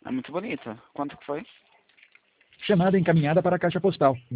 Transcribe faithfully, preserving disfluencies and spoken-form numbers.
É muito bonita. Quanto que foi? Chamada encaminhada para a caixa postal.